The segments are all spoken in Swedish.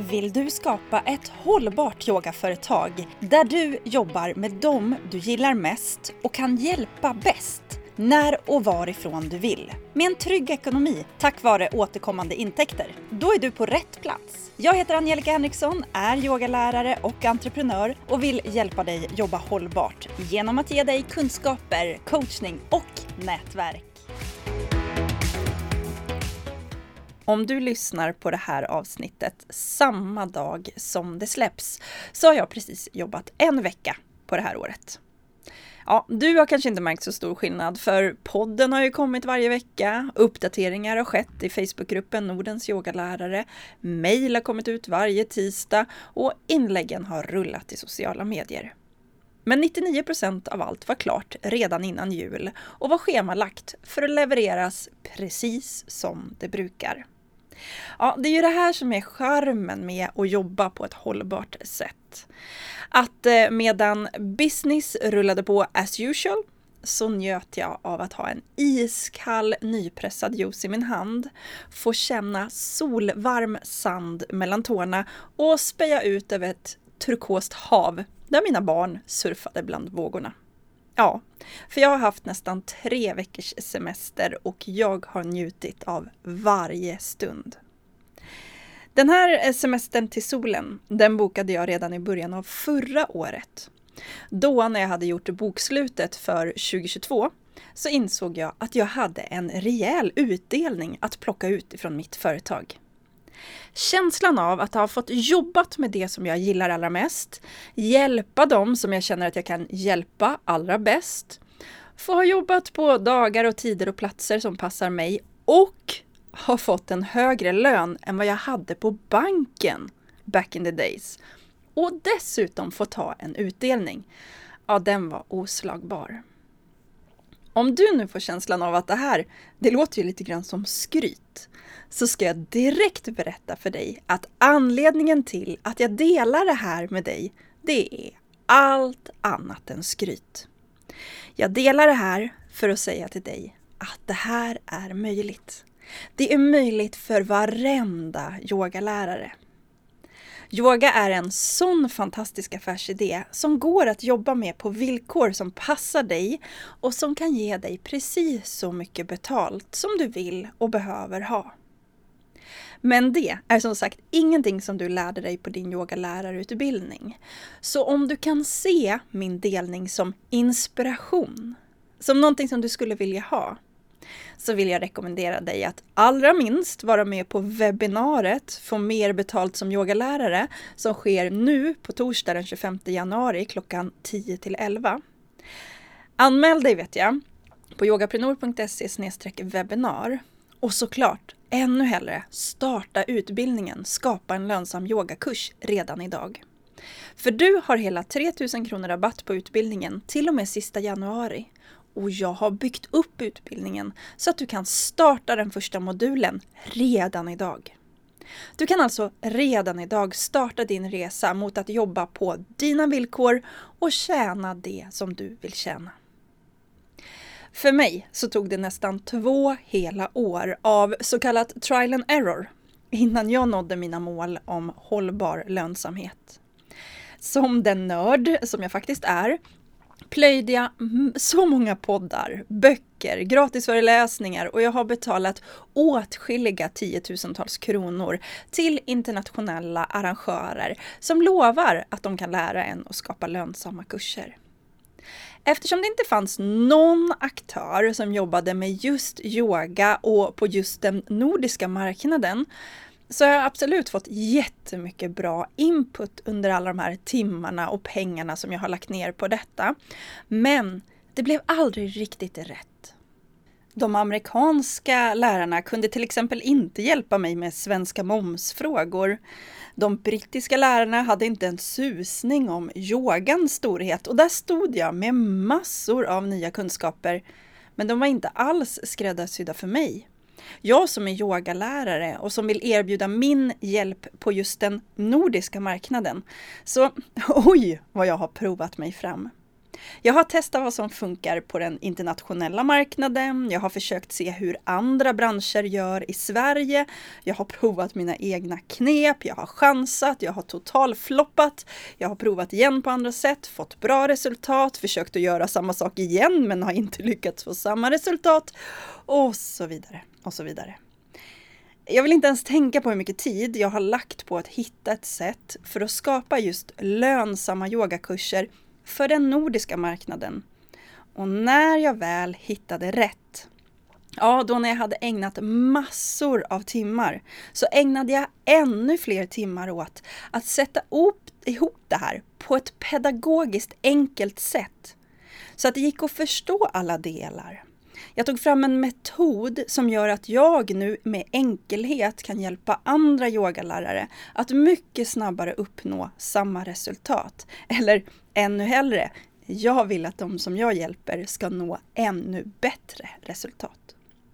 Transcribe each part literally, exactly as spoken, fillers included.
Vill du skapa ett hållbart yogaföretag där du jobbar med dem du gillar mest och kan hjälpa bäst när och varifrån du vill? Med en trygg ekonomi tack vare återkommande intäkter. Då är du på rätt plats. Jag heter Angelica Henriksson, är yogalärare och entreprenör och vill hjälpa dig jobba hållbart genom att ge dig kunskaper, coachning och nätverk. Om du lyssnar på det här avsnittet samma dag som det släpps så har jag precis jobbat en vecka på det här året. Ja, du har kanske inte märkt så stor skillnad för podden har ju kommit varje vecka, uppdateringar har skett i Facebookgruppen Nordens yogalärare, mejl har kommit ut varje tisdag och inläggen har rullat i sociala medier. Men nittionio procent av allt var klart redan innan jul och var schemalagt för att levereras precis som det brukar. Ja, det är ju det här som är charmen med att jobba på ett hållbart sätt. Att medan business rullade på as usual så njöt jag av att ha en iskall nypressad juice i min hand, få känna solvarm sand mellan tårna och speja ut över ett turkost hav där mina barn surfade bland vågorna. Ja, för jag har haft nästan tre veckors semester och jag har njutit av varje stund. Den här semestern till solen, den bokade jag redan i början av förra året. Då när jag hade gjort bokslutet för tjugohundratjugotvå så insåg jag att jag hade en rejäl utdelning att plocka ut ifrån mitt företag. Känslan av att ha fått jobbat med det som jag gillar allra mest, hjälpa dem som jag känner att jag kan hjälpa allra bäst, få ha jobbat på dagar och tider och platser som passar mig och ha fått en högre lön än vad jag hade på banken back in the days och dessutom få ta en utdelning. Ja, den var oslagbar. Om du nu får känslan av att det här, det låter ju lite grann som skryt, så ska jag direkt berätta för dig att anledningen till att jag delar det här med dig, det är allt annat än skryt. Jag delar det här för att säga till dig att det här är möjligt. Det är möjligt för varenda yogalärare. Yoga är en sån fantastisk affärsidé som går att jobba med på villkor som passar dig och som kan ge dig precis så mycket betalt som du vill och behöver ha. Men det är som sagt ingenting som du lärde dig på din yogalärarutbildning. Så om du kan se min delning som inspiration, som någonting som du skulle vilja ha, så vill jag rekommendera dig att allra minst vara med på webbinariet Få mer betalt som yogalärare som sker nu på torsdag den tjugofemte januari klockan tio till elva. Anmäl dig vet jag på yogaprenor punkt se slash webbinar och såklart ännu hellre starta utbildningen Skapa en lönsam yogakurs redan idag. För du har hela tre tusen kronor rabatt på utbildningen till och med sista januari. Och jag har byggt upp utbildningen så att du kan starta den första modulen redan idag. Du kan alltså redan idag starta din resa mot att jobba på dina villkor och tjäna det som du vill tjäna. För mig så tog det nästan två hela år av så kallat trial and error innan jag nådde mina mål om hållbar lönsamhet. Som den nörd som jag faktiskt är plöjde jag så många poddar, böcker, gratisföreläsningar och jag har betalat åtskilliga tiotusentals kronor till internationella arrangörer som lovar att de kan lära en att skapa lönsamma kurser. Eftersom det inte fanns någon aktör som jobbade med just yoga och på just den nordiska marknaden så har jag absolut fått jättemycket bra input under alla de här timmarna och pengarna som jag har lagt ner på detta. Men det blev aldrig riktigt rätt. De amerikanska lärarna kunde till exempel inte hjälpa mig med svenska momsfrågor. De brittiska lärarna hade inte en susning om yogans storhet och där stod jag med massor av nya kunskaper. Men de var inte alls skräddarsydda för mig. Jag som är yogalärare och som vill erbjuda min hjälp på just den nordiska marknaden. Så oj vad jag har provat mig fram. Jag har testat vad som funkar på den internationella marknaden. Jag har försökt se hur andra branscher gör i Sverige. Jag har provat mina egna knep. Jag har chansat. Jag har totalfloppat. Jag har provat igen på andra sätt. Fått bra resultat. Försökt att göra samma sak igen men har inte lyckats få samma resultat. Och så vidare. Och så vidare. Jag vill inte ens tänka på hur mycket tid jag har lagt på att hitta ett sätt för att skapa just lönsamma yogakurser för den nordiska marknaden. Och när jag väl hittade rätt, ja då när jag hade ägnat massor av timmar, så ägnade jag ännu fler timmar åt att sätta ihop det här på ett pedagogiskt enkelt sätt. Så att det gick att förstå alla delar. Jag tog fram en metod som gör att jag nu med enkelhet kan hjälpa andra yogalärare att mycket snabbare uppnå samma resultat. Eller ännu hellre, jag vill att de som jag hjälper ska nå ännu bättre resultat.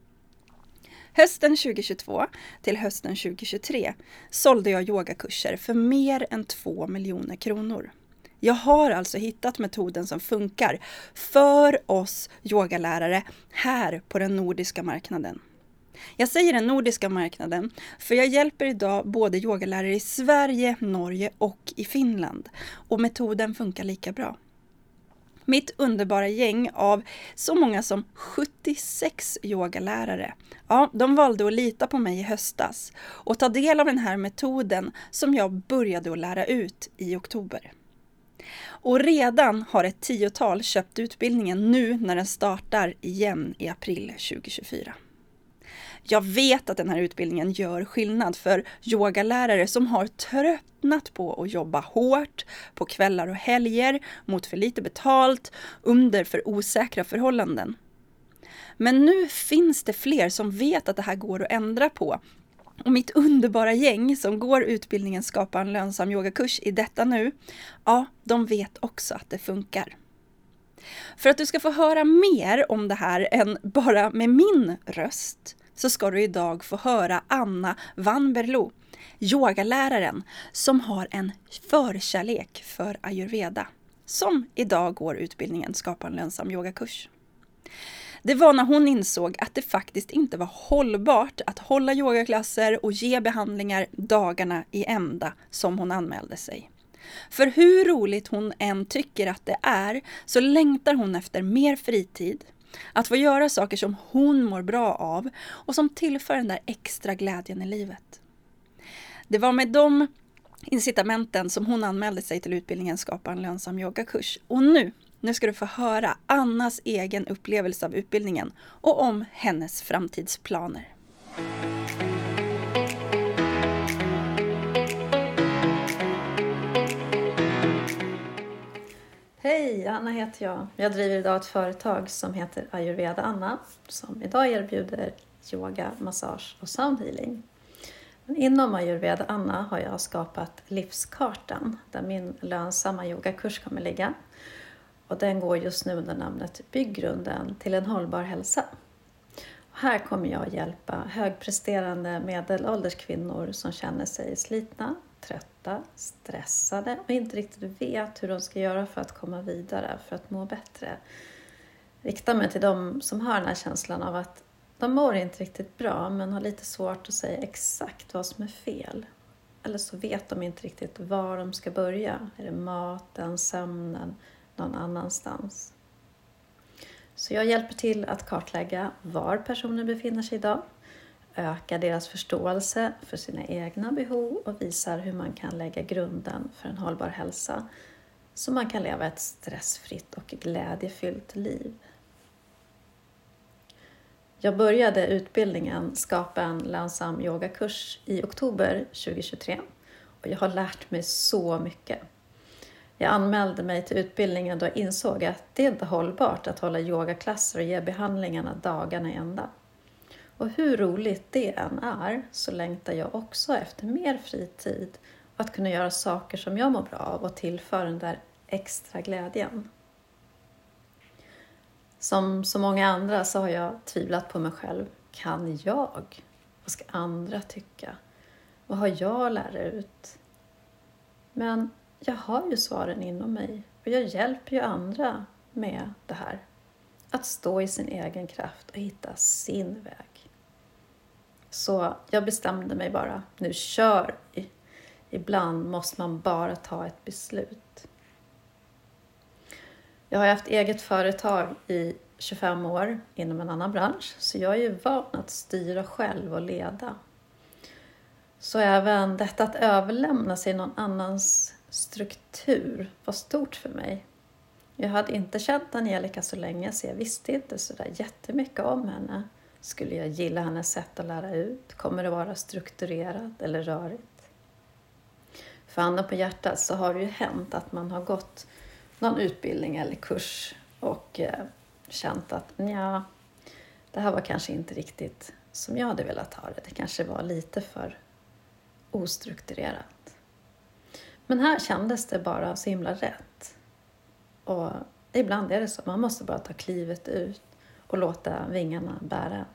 Hösten tjugohundratjugotvå till hösten tjugohundratjugotre sålde jag yogakurser för mer än två miljoner kronor. Jag har alltså hittat metoden som funkar för oss yogalärare här på den nordiska marknaden. Jag säger den nordiska marknaden för jag hjälper idag både yogalärare i Sverige, Norge och i Finland. Och metoden funkar lika bra. Mitt underbara gäng av så många som sjuttiosex yogalärare, ja, de valde att lita på mig i höstas och ta del av den här metoden som jag började att lära ut i oktober. Och redan har ett tiotal köpt utbildningen nu när den startar igen i april tjugohundratjugofyra. Jag vet att den här utbildningen gör skillnad för yogalärare som har tröttnat på att jobba hårt på kvällar och helger mot för lite betalt under för osäkra förhållanden. Men nu finns det fler som vet att det här går att ändra på. Och mitt underbara gäng som går utbildningen Skapa en lönsam yogakurs i detta nu, ja, de vet också att det funkar. För att du ska få höra mer om det här än bara med min röst så ska du idag få höra Anna Vanberlo, yogaläraren som har en förkärlek för ayurveda, som idag går utbildningen Skapa en lönsam yogakurs. Det var när hon insåg att det faktiskt inte var hållbart att hålla yogaklasser och ge behandlingar dagarna i ända som hon anmälde sig. För hur roligt hon än tycker att det är så längtar hon efter mer fritid, att få göra saker som hon mår bra av och som tillför den där extra glädjen i livet. Det var med de incitamenten som hon anmälde sig till utbildningen Skapa en lönsam yogakurs. Och nu Nu ska du få höra Annas egen upplevelse av utbildningen och om hennes framtidsplaner. Hej, Anna heter jag. Jag driver idag ett företag som heter Ayurveda Anna som idag erbjuder yoga, massage och soundhealing. Men inom Ayurveda Anna har jag skapat livskartan där min lönsamma yogakurs kommer ligga. Och den går just nu under namnet Bygggrunden till en hållbar hälsa. Och här kommer jag att hjälpa högpresterande medelålders kvinnor som känner sig slitna, trötta, stressade och inte riktigt vet hur de ska göra för att komma vidare, för att må bättre. Rikta mig till dem som har den här känslan av att de mår inte riktigt bra men har lite svårt att säga exakt vad som är fel. Eller så vet de inte riktigt var de ska börja. Är det maten, sömnen, någon annanstans? Så jag hjälper till att kartlägga var personer befinner sig idag, öka deras förståelse för sina egna behov och visar hur man kan lägga grunden för en hållbar hälsa så man kan leva ett stressfritt och glädjefyllt liv. Jag började utbildningen Skapa en lönsam yogakurs i oktober tjugohundratjugotre och jag har lärt mig så mycket. Jag anmälde mig till utbildningen då jag insåg att det inte är hållbart att hålla yogaklasser och ge behandlingarna dagarna i ända. Och hur roligt det än är så längtar jag också efter mer fritid och att kunna göra saker som jag mår bra av och tillföra den där extra glädjen. Som så många andra så har jag tvivlat på mig själv. Kan jag? Vad ska andra tycka? Vad har jag lärt ut? Men jag har ju svaren inom mig och jag hjälper ju andra med det här. Att stå i sin egen kraft och hitta sin väg. Så jag bestämde mig bara, nu kör vi. Ibland måste man bara ta ett beslut. Jag har haft eget företag i tjugofem år inom en annan bransch. Så jag är ju van att styra själv och leda. Så även detta att överlämna sig någon annans struktur var stort för mig. Jag hade inte känt Angelica så länge så jag visste inte så där jättemycket om henne. Skulle jag gilla hennes sätt att lära ut? Kommer det vara strukturerat eller rörigt? För handen på hjärtat så har det ju hänt att man har gått någon utbildning eller kurs och eh, känt att ja, det här var kanske inte riktigt som jag hade velat ha det. Det kanske var lite för ostrukturerat. Men här kändes det bara så himla rätt. Och ibland är det så. Man måste bara ta klivet ut och låta vingarna bära en.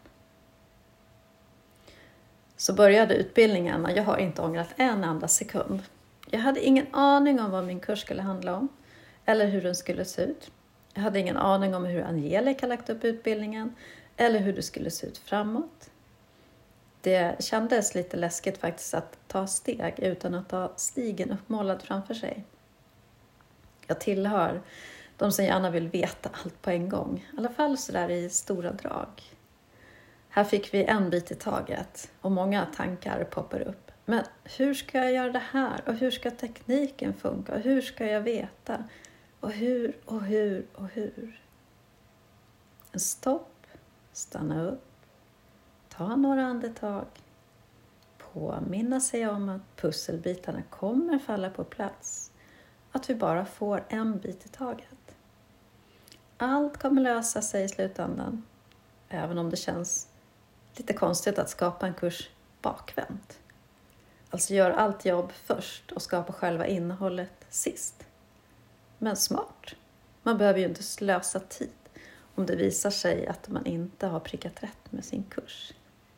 Så började utbildningen och jag har inte ångrat en enda sekund. Jag hade ingen aning om vad min kurs skulle handla om. Eller hur den skulle se ut. Jag hade ingen aning om hur Angelica lagt upp utbildningen. Eller hur det skulle se ut framåt. Det kändes lite läskigt faktiskt att ta steg utan att ha stigen uppmålad framför sig. Jag tillhör de som gärna vill veta allt på en gång. I alla fall sådär i stora drag. Här fick vi en bit i taget och många tankar poppar upp. Men hur ska jag göra det här? Och hur ska tekniken funka? Och hur ska jag veta? Och hur och hur och hur? En stopp, stanna upp, ta några andetag. Påminna sig om att pusselbitarna kommer falla på plats. Att vi bara får en bit i taget. Allt kommer lösa sig i slutändan. Även om det känns lite konstigt att skapa en kurs bakvänt. Alltså gör allt jobb först och skapa själva innehållet sist. Men smart. Man behöver ju inte slösa tid om det visar sig att man inte har prickat rätt med sin kurs.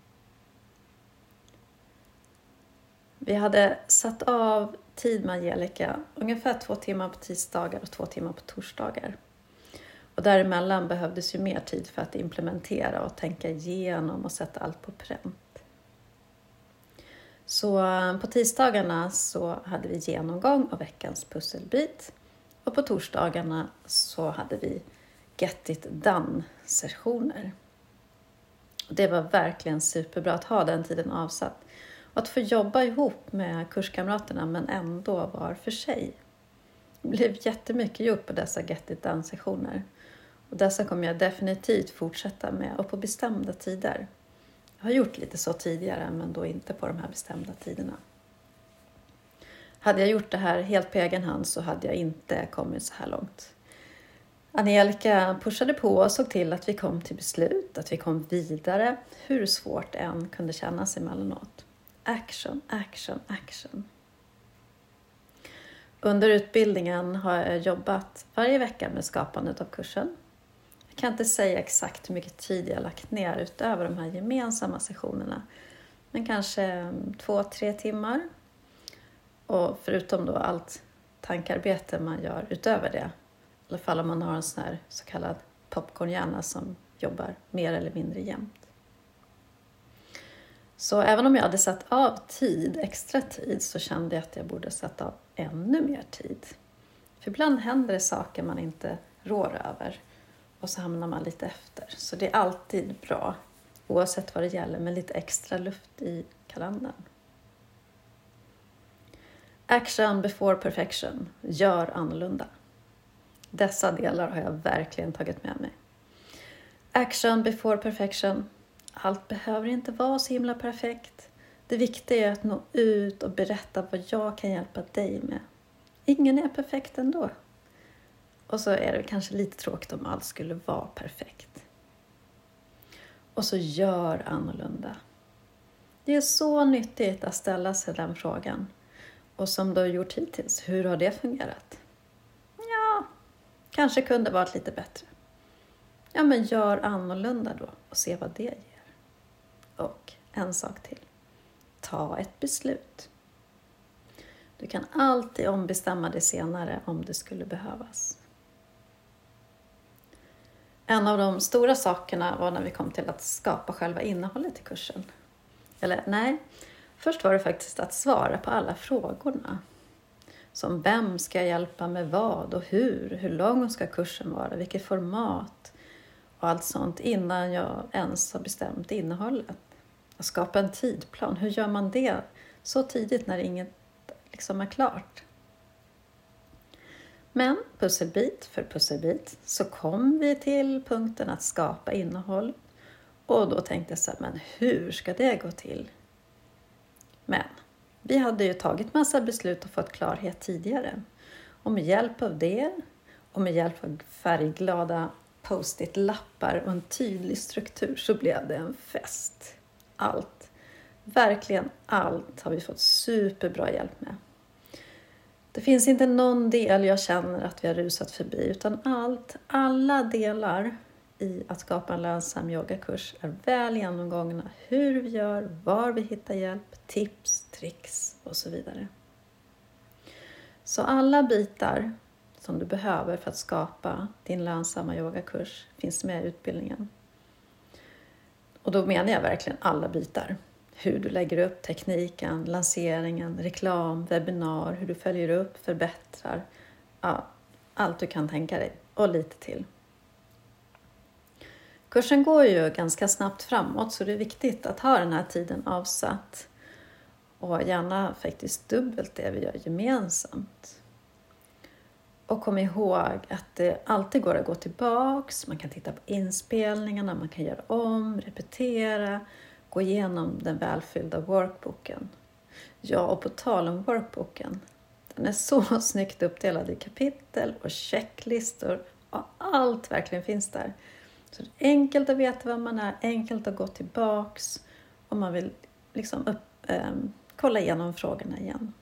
Vi hade satt av tid med Angelica, ungefär två timmar på tisdagar och två timmar på torsdagar. Och däremellan behövdes ju mer tid för att implementera och tänka igenom och sätta allt på pränt. Så på tisdagarna så hade vi genomgång av veckans pusselbit. Och på torsdagarna så hade vi Get It Done-sessioner. Det var verkligen superbra att ha den tiden avsatt. Och att få jobba ihop med kurskamraterna men ändå var för sig. Det blev jättemycket gjort på dessa Get It Done-sessioner. Och dessa kommer jag definitivt fortsätta med och på bestämda tider. Jag har gjort lite så tidigare men då inte på de här bestämda tiderna. Hade jag gjort det här helt på egen hand så hade jag inte kommit så här långt. Angelica pushade på och såg till att vi kom till beslut, att vi kom vidare, hur svårt det än kunde kännas emellanåt. Action, action, action. Under utbildningen har jag jobbat varje vecka med skapandet av kursen. Jag kan inte säga exakt hur mycket tid jag lagt ner utöver de här gemensamma sessionerna. Men kanske två, tre timmar. Och förutom då allt tankarbete man gör utöver det. I alla fall om man har en sån här så kallad popcornhjärna som jobbar mer eller mindre jämnt. Så även om jag hade satt av tid, extra tid, så kände jag att jag borde sätta av ännu mer tid. För ibland händer det saker man inte rår över och så hamnar man lite efter. Så det är alltid bra, oavsett vad det gäller, med lite extra luft i kalendern. Action before perfection. Gör annorlunda. Dessa delar har jag verkligen tagit med mig. Action before perfection. Allt behöver inte vara så himla perfekt. Det viktiga är att nå ut och berätta vad jag kan hjälpa dig med. Ingen är perfekt ändå. Och så är det kanske lite tråkigt om allt skulle vara perfekt. Och så gör annorlunda. Det är så nyttigt att ställa sig den frågan. Och som du har gjort hittills, hur har det fungerat? Ja, kanske kunde varit lite bättre. Ja, men gör annorlunda då och se vad det ger. Och en sak till. Ta ett beslut. Du kan alltid ombestämma det senare om det skulle behövas. En av de stora sakerna var när vi kom till att skapa själva innehållet i kursen. Eller nej, först var det faktiskt att svara på alla frågorna. Som vem ska jag hjälpa med vad och hur? Hur lång ska kursen vara? Vilket format? Och allt sånt innan jag ens har bestämt innehållet. Att skapa en tidplan. Hur gör man det så tidigt när inget liksom är klart? Men pusselbit för pusselbit så kom vi till punkten att skapa innehåll. Och då tänkte jag så här, men hur ska det gå till? Men vi hade ju tagit massa beslut och fått klarhet tidigare. Och med hjälp av det och med hjälp av färgglada post-it-lappar och en tydlig struktur så blev det en fest. Allt, verkligen allt har vi fått superbra hjälp med. Det finns inte någon del jag känner att vi har rusat förbi utan allt, alla delar i att skapa en lönsam yogakurs är väl genomgångna. Hur vi gör, var vi hittar hjälp, tips, tricks och så vidare. Så alla bitar som du behöver för att skapa din lönsamma yogakurs finns med i utbildningen. Och då menar jag verkligen alla bitar. Hur du lägger upp tekniken, lanseringen, reklam, webbinar, hur du följer upp, förbättrar. Ja, allt du kan tänka dig och lite till. Kursen går ju ganska snabbt framåt så det är viktigt att ha den här tiden avsatt. Och gärna faktiskt dubbelt det vi gör gemensamt. Och kom ihåg att det alltid går att gå tillbaks. Man kan titta på inspelningarna, man kan göra om, repetera. Gå igenom den välfyllda workbooken. Ja, och på tal om workbooken. Den är så snyggt uppdelad i kapitel och checklistor. Och allt verkligen finns där. Så det är enkelt att veta vad man är. Enkelt att gå tillbaks. Om man vill liksom upp, eh, kolla igenom frågorna igen.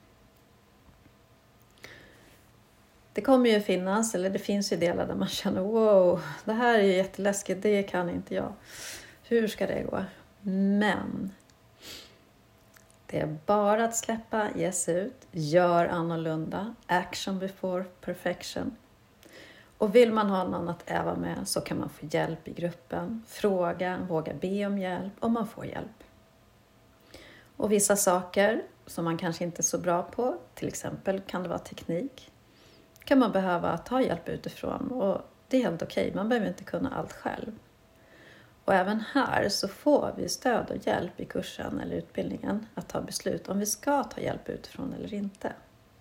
Det kommer ju finnas, eller det finns ju delar där man känner wow, det här är ju jätteläskigt, det kan inte jag. Hur ska det gå? Men det är bara att släppa, ge sig ut, gör annorlunda, action before perfection. Och vill man ha någon att öva med så kan man få hjälp i gruppen, fråga, våga be om hjälp och man får hjälp. Och vissa saker som man kanske inte är så bra på, till exempel kan det vara teknik, kan man behöva ta hjälp utifrån och det är helt okej, man behöver inte kunna allt själv. Och även här så får vi stöd och hjälp i kursen eller utbildningen att ta beslut om vi ska ta hjälp utifrån eller inte.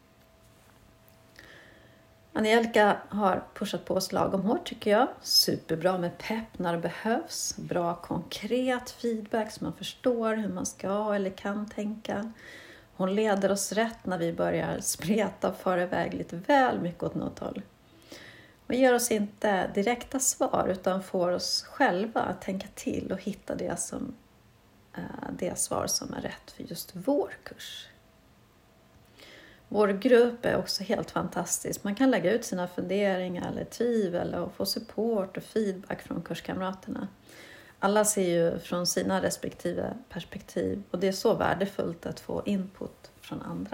Angelica har pushat på oss lagom hårt tycker jag. Superbra med pepp när det behövs. Bra konkret feedback så man förstår hur man ska eller kan tänka. Hon leder oss rätt när vi börjar spreta och fara iväg lite väl mycket åt något håll. Och ger oss inte direkta svar utan får oss själva att tänka till och hitta det, som, det svar som är rätt för just vår kurs. Vår grupp är också helt fantastisk. Man kan lägga ut sina funderingar eller tvivel och få support och feedback från kurskamraterna. Alla ser ju från sina respektive perspektiv och det är så värdefullt att få input från andra.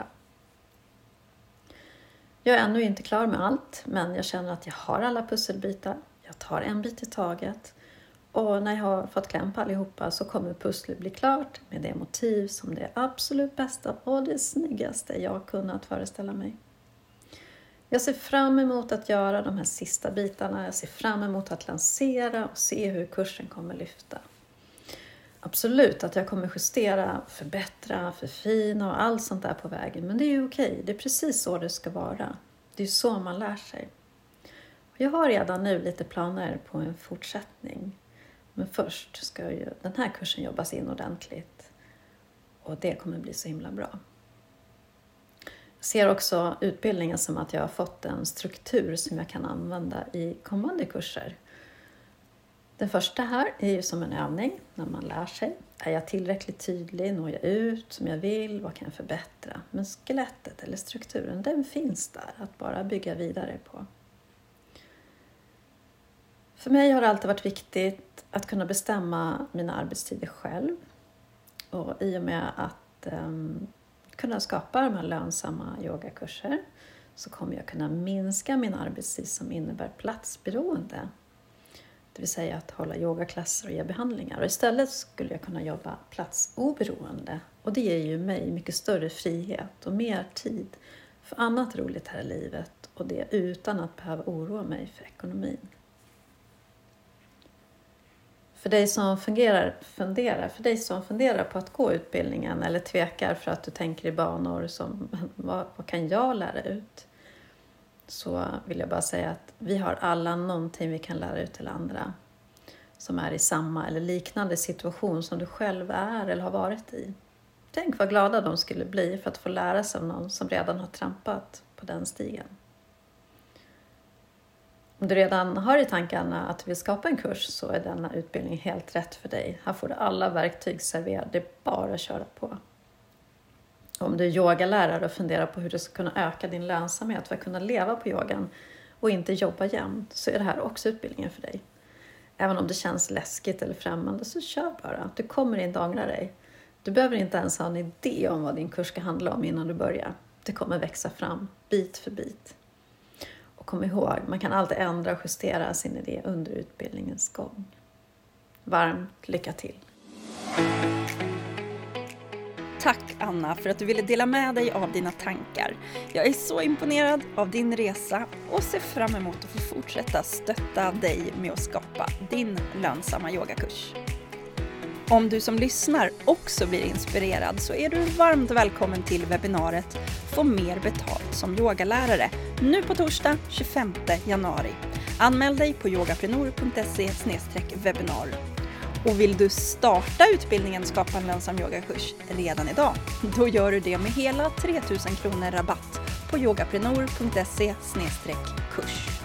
Jag är ännu inte klar med allt, men jag känner att jag har alla pusselbitar. Jag tar en bit i taget. Och när jag har fått kläm på allihopa så kommer pusslet bli klart med det motiv som det absolut bästa och det snyggaste jag kunnat föreställa mig. Jag ser fram emot att göra de här sista bitarna. Jag ser fram emot att lansera och se hur kursen kommer lyfta. Absolut att jag kommer justera, förbättra, förfina och allt sånt där på vägen. Men det är ju okej. Det är precis så det ska vara. Det är så man lär sig. Jag har redan nu lite planer på en fortsättning. Men först ska ju den här kursen jobbas in ordentligt. Och det kommer bli så himla bra. Jag ser också utbildningen som att jag har fått en struktur som jag kan använda i kommande kurser. Den första här är ju som en övning när man lär sig. Är jag tillräckligt tydlig? Når jag ut som jag vill? Vad kan jag förbättra? Men skelettet eller strukturen, den finns där att bara bygga vidare på. För mig har det alltid varit viktigt att kunna bestämma mina arbetstider själv. Och i och med att um, kunna skapa de här lönsamma yogakurser så kommer jag kunna minska min arbetstid som innebär platsberoende. Det vill säga att hålla yogaklasser och ge behandlingar. Och istället skulle jag kunna jobba platsoberoende. Och det ger ju mig mycket större frihet och mer tid för annat roligt här i livet. Och det utan att behöva oroa mig för ekonomin. För dig som fungerar, funderar, för dig som funderar på att gå utbildningen eller tvekar för att du tänker i banor som vad, vad kan jag lära ut? Så vill jag bara säga att vi har alla någonting vi kan lära ut till andra som är i samma eller liknande situation som du själv är eller har varit i. Tänk vad glada de skulle bli för att få lära sig av någon som redan har trampat på den stigen. Om du redan har i tankarna att du vill skapa en kurs så är denna utbildning helt rätt för dig. Här får du alla verktyg serverade, det är bara att köra på. Om du är yogalärare och funderar på hur du ska kunna öka din lönsamhet för att kunna leva på yogan och inte jobba jämt så är det här också utbildningen för dig. Även om det känns läskigt eller främmande så kör bara. Du kommer inte ångra dig. Du behöver inte ens ha en idé om vad din kurs ska handla om innan du börjar. Det kommer växa fram bit för bit. Och kom ihåg, man kan alltid ändra och justera sin idé under utbildningens gång. Varmt lycka till! Tack Anna för att du ville dela med dig av dina tankar. Jag är så imponerad av din resa och ser fram emot att få fortsätta stötta dig med att skapa din lönsamma yogakurs. Om du som lyssnar också blir inspirerad så är du varmt välkommen till webbinariet Få mer betalt som yogalärare nu på torsdag tjugofemte januari. Anmäl dig på yogaprenor punkt se slash webinar. Och vill du starta utbildningen Skapa en lönsam yogakurs redan idag, då gör du det med hela tre tusen kronor rabatt på yogaprenor punkt se slash kurs.